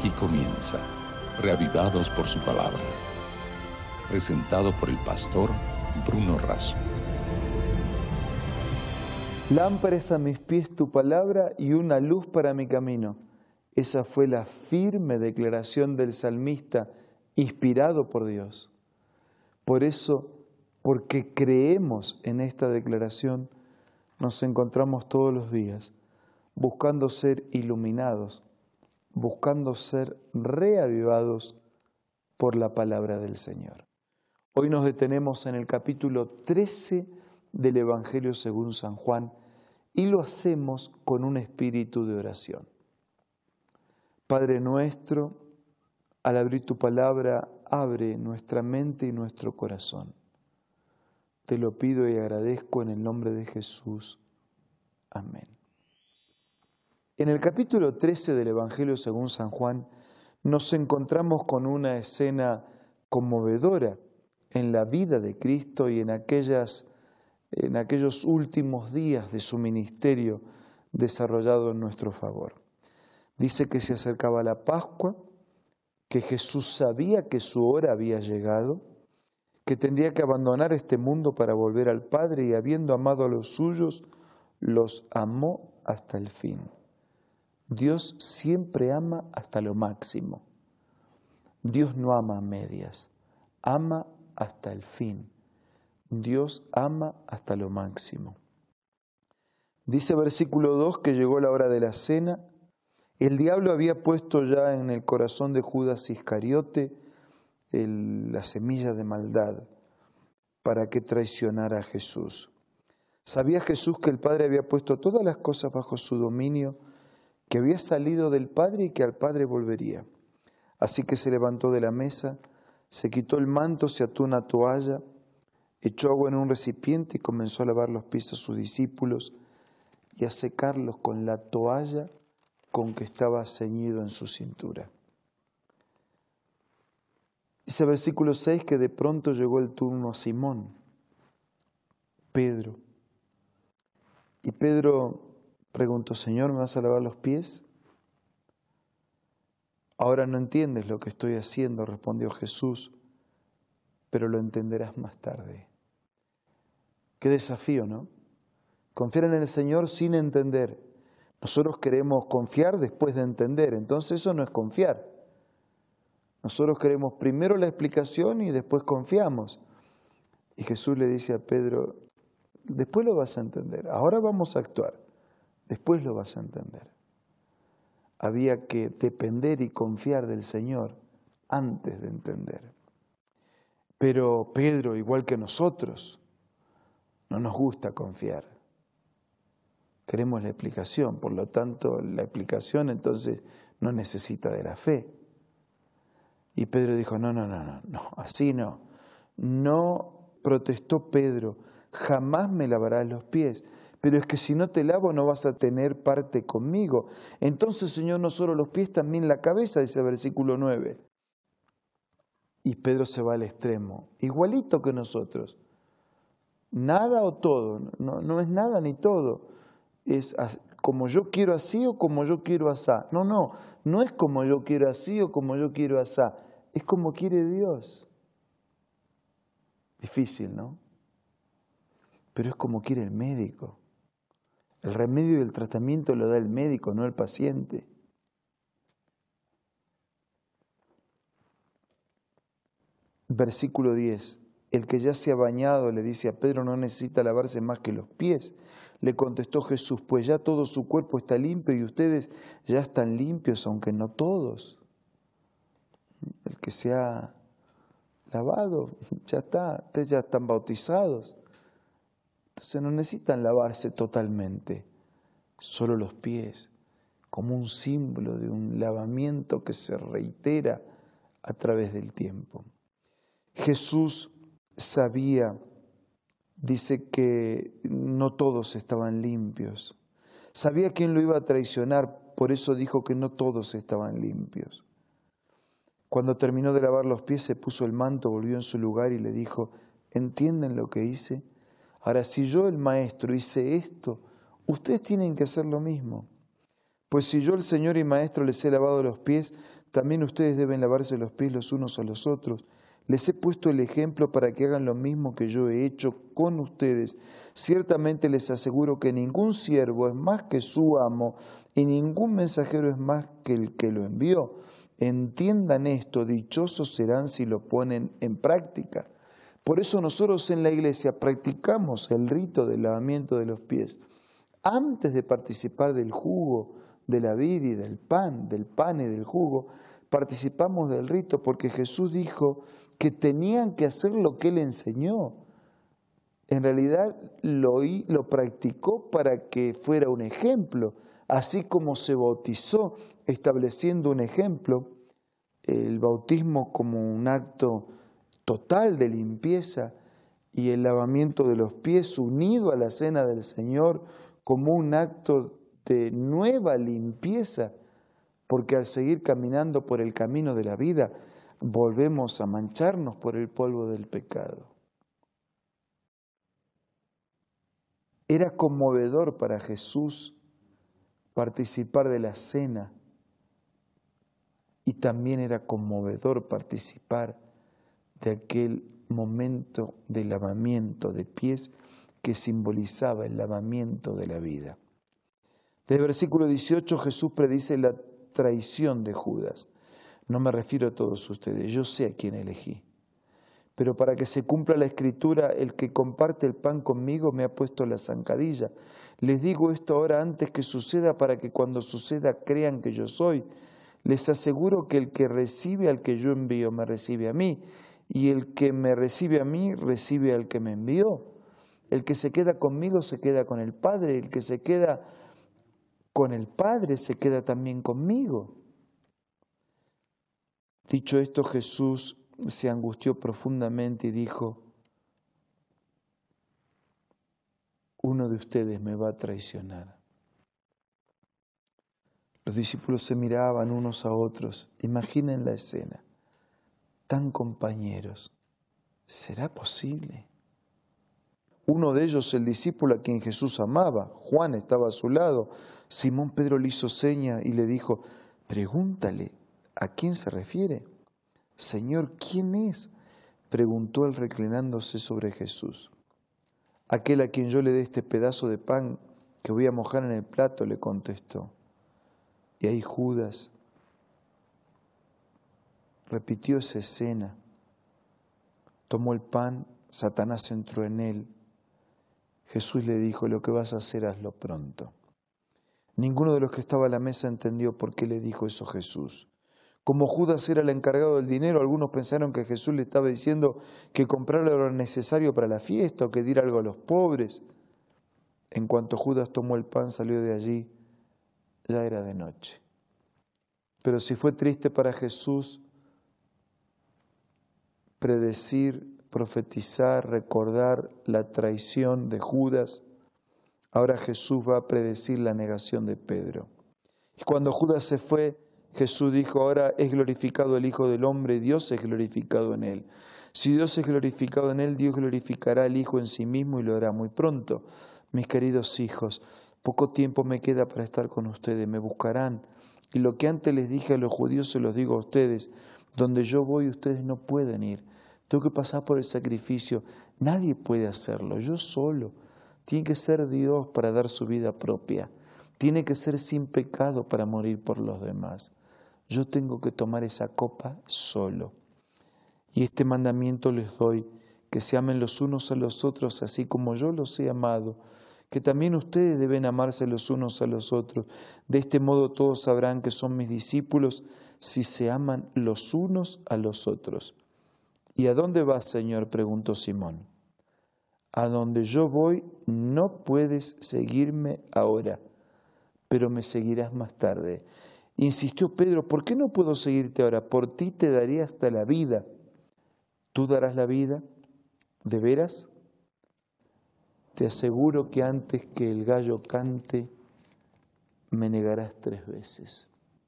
Aquí comienza, Reavivados por su palabra, presentado por el pastor Bruno Razo. Lámpara es a mis pies tu palabra y una luz para mi camino. Esa fue la firme declaración del salmista, inspirado por Dios. Por eso, porque creemos en esta declaración, nos encontramos todos los días buscando ser iluminados, buscando ser reavivados por la palabra del Señor. Hoy nos detenemos en el capítulo 13 del Evangelio según San Juan y lo hacemos con un espíritu de oración. Padre nuestro, al abrir tu palabra, abre nuestra mente y nuestro corazón. Te lo pido y agradezco en el nombre de Jesús. Amén. En el capítulo 13 del Evangelio según San Juan nos encontramos con una escena conmovedora en la vida de Cristo y en aquellos últimos días de su ministerio desarrollado en nuestro favor. Dice que se acercaba la Pascua, que Jesús sabía que su hora había llegado, que tendría que abandonar este mundo para volver al Padre y habiendo amado a los suyos, los amó hasta el fin. Dios siempre ama hasta lo máximo. Dios no ama a medias, ama hasta el fin. Dios ama hasta lo máximo. Dice versículo 2 que llegó la hora de la cena. El diablo había puesto ya en el corazón de Judas Iscariote la semilla de maldad para que traicionara a Jesús. Sabía Jesús que el Padre había puesto todas las cosas bajo su dominio, que había salido del Padre y que al Padre volvería. Así que se levantó de la mesa, se quitó el manto, se ató una toalla, echó agua en un recipiente y comenzó a lavar los pies a sus discípulos y a secarlos con la toalla con que estaba ceñido en su cintura. Dice versículo 6 que de pronto llegó el turno a Simón, Pedro. Y Pedro preguntó: Señor, ¿me vas a lavar los pies? Ahora no entiendes lo que estoy haciendo, respondió Jesús, pero lo entenderás más tarde. Qué desafío, ¿no? Confiar en el Señor sin entender. Nosotros queremos confiar después de entender, entonces eso no es confiar. Nosotros queremos primero la explicación y después confiamos. Y Jesús le dice a Pedro: después lo vas a entender, ahora vamos a actuar, después lo vas a entender. Había que depender y confiar del Señor antes de entender. Pero Pedro, igual que nosotros, no nos gusta confiar. Queremos la explicación, por lo tanto la explicación entonces no necesita de la fe. Y Pedro dijo: no, así no. No, protestó Pedro, jamás me lavarás los pies. Pero es que si no te lavo no vas a tener parte conmigo. Entonces, Señor, no solo los pies, también la cabeza, dice el versículo 9. Y Pedro se va al extremo, igualito que nosotros. Nada o todo, no es nada ni todo. Es como yo quiero así o como yo quiero asá. No es como yo quiero así o como yo quiero asá. Es como quiere Dios. Difícil, ¿no? Pero es como quiere el médico. El remedio y el tratamiento lo da el médico, no el paciente. Versículo 10. El que ya se ha bañado, le dice a Pedro, no necesita lavarse más que los pies. Le contestó Jesús: pues ya todo su cuerpo está limpio y ustedes ya están limpios, aunque no todos. El que se ha lavado, ya está, ustedes ya están bautizados. Entonces no necesitan lavarse totalmente, solo los pies, como un símbolo de un lavamiento que se reitera a través del tiempo. Jesús sabía, dice que no todos estaban limpios. Sabía quién lo iba a traicionar, por eso dijo que no todos estaban limpios. Cuando terminó de lavar los pies, se puso el manto, volvió en su lugar y le dijo: ¿entienden lo que hice? Ahora, si yo, el Maestro, hice esto, ustedes tienen que hacer lo mismo. Pues si yo, el Señor y Maestro, les he lavado los pies, también ustedes deben lavarse los pies los unos a los otros. Les he puesto el ejemplo para que hagan lo mismo que yo he hecho con ustedes. Ciertamente les aseguro que ningún siervo es más que su amo y ningún mensajero es más que el que lo envió. Entiendan esto, dichosos serán si lo ponen en práctica. Por eso nosotros en la iglesia practicamos el rito del lavamiento de los pies. Antes de participar del jugo de la vid y del pan y del jugo, participamos del rito porque Jesús dijo que tenían que hacer lo que Él enseñó. En realidad lo practicó para que fuera un ejemplo, así como se bautizó estableciendo un ejemplo, el bautismo como un acto total de limpieza y el lavamiento de los pies unido a la cena del Señor como un acto de nueva limpieza, porque al seguir caminando por el camino de la vida, volvemos a mancharnos por el polvo del pecado. Era conmovedor para Jesús participar de la cena y también era conmovedor participar de aquel momento de lavamiento de pies que simbolizaba el lavamiento de la vida. Del versículo 18 Jesús predice la traición de Judas. No me refiero a todos ustedes, yo sé a quién elegí. Pero para que se cumpla la Escritura, el que comparte el pan conmigo me ha puesto la zancadilla. Les digo esto ahora antes que suceda para que cuando suceda crean que yo soy. Les aseguro que el que recibe al que yo envío me recibe a mí, y el que me recibe a mí recibe al que me envió. El que se queda conmigo se queda con el Padre, el que se queda con el Padre se queda también conmigo. Dicho esto, Jesús se angustió profundamente y dijo: uno de ustedes me va a traicionar. Los discípulos se miraban unos a otros. Imaginen la escena. Tan compañeros. ¿Será posible? Uno de ellos, el discípulo a quien Jesús amaba, Juan, estaba a su lado. Simón Pedro le hizo seña y le dijo: pregúntale, ¿a quién se refiere? Señor, ¿quién es? Preguntó él reclinándose sobre Jesús. Aquel a quien yo le dé este pedazo de pan que voy a mojar en el plato, le contestó. Y ahí Judas repitió esa escena. Tomó el pan, Satanás entró en él. Jesús le dijo: lo que vas a hacer, hazlo pronto. Ninguno de los que estaba a la mesa entendió por qué le dijo eso Jesús. Como Judas era el encargado del dinero, algunos pensaron que Jesús le estaba diciendo que comprara lo necesario para la fiesta o que diera algo a los pobres. En cuanto Judas tomó el pan, salió de allí, ya era de noche. Pero si fue triste para Jesús predecir, profetizar, recordar la traición de Judas, ahora Jesús va a predecir la negación de Pedro. Y cuando Judas se fue, Jesús dijo: ahora es glorificado el Hijo del Hombre, Dios es glorificado en él. Si Dios es glorificado en él, Dios glorificará al Hijo en sí mismo y lo hará muy pronto. Mis queridos hijos, poco tiempo me queda para estar con ustedes, me buscarán. Y lo que antes les dije a los judíos se los digo a ustedes: donde yo voy ustedes no pueden ir. Tengo que pasar por el sacrificio. Nadie puede hacerlo, yo solo. Tiene que ser Dios para dar su vida propia. Tiene que ser sin pecado para morir por los demás. Yo tengo que tomar esa copa solo. Y este mandamiento les doy: que se amen los unos a los otros así como yo los he amado. Que también ustedes deben amarse los unos a los otros. De este modo todos sabrán que son mis discípulos si se aman los unos a los otros. ¿Y a dónde vas, Señor?, preguntó Simón. A donde yo voy no puedes seguirme ahora, pero me seguirás más tarde. Insistió Pedro: ¿por qué no puedo seguirte ahora? Por ti te daré hasta la vida. ¿Tú darás la vida? ¿De veras? Te aseguro que antes que el gallo cante, me negarás 3 veces.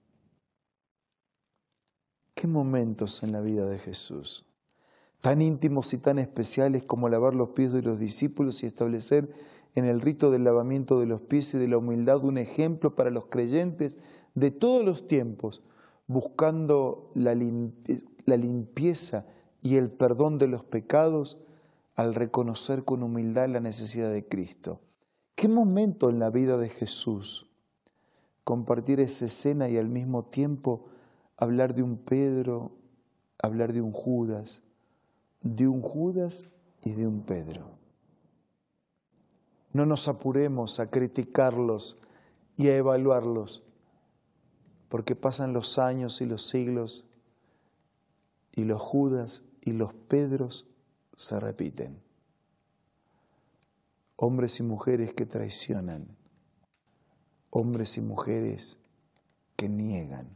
¿Qué momentos en la vida de Jesús? Tan íntimos y tan especiales como lavar los pies de los discípulos y establecer en el rito del lavamiento de los pies y de la humildad un ejemplo para los creyentes de todos los tiempos, buscando la limpieza y el perdón de los pecados al reconocer con humildad la necesidad de Cristo. ¿Qué momento en la vida de Jesús compartir esa escena y al mismo tiempo hablar de un Pedro, hablar de un Judas y de un Pedro? No nos apuremos a criticarlos y a evaluarlos, porque pasan los años y los siglos y los Judas y los Pedros se repiten. Hombres y mujeres que traicionan, hombres y mujeres que niegan.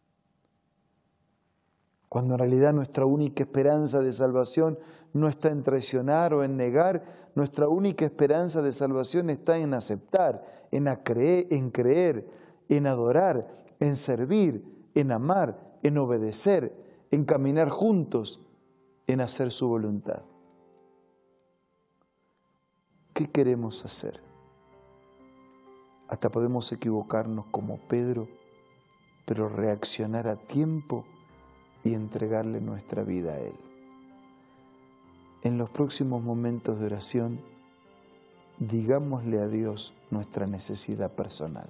Cuando en realidad nuestra única esperanza de salvación no está en traicionar o en negar, nuestra única esperanza de salvación está en aceptar, en creer, en adorar, en servir, en amar, en obedecer, en caminar juntos, en hacer su voluntad. ¿Qué queremos hacer? Hasta podemos equivocarnos como Pedro, pero reaccionar a tiempo y entregarle nuestra vida a Él. En los próximos momentos de oración, digámosle a Dios nuestra necesidad personal.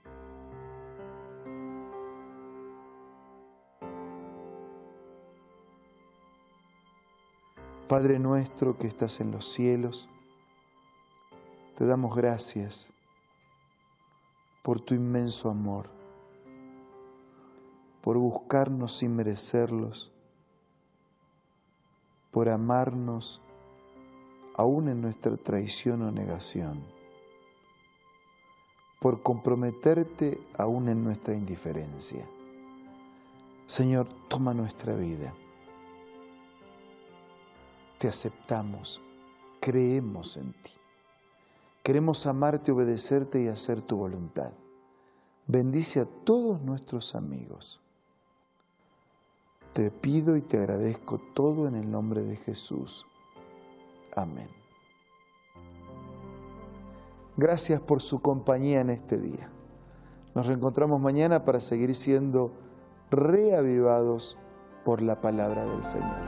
Padre nuestro que estás en los cielos, te damos gracias por tu inmenso amor, por buscarnos sin merecerlos, por amarnos aún en nuestra traición o negación, por comprometerte aún en nuestra indiferencia. Señor, toma nuestra vida. Te aceptamos, creemos en ti. Queremos amarte, obedecerte y hacer tu voluntad. Bendice a todos nuestros amigos. Te pido y te agradezco todo en el nombre de Jesús. Amén. Gracias por su compañía en este día. Nos reencontramos mañana para seguir siendo reavivados por la palabra del Señor.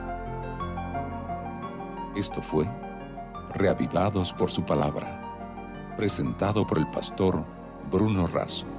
Esto fue Reavivados por su palabra, presentado por el pastor Bruno Razo.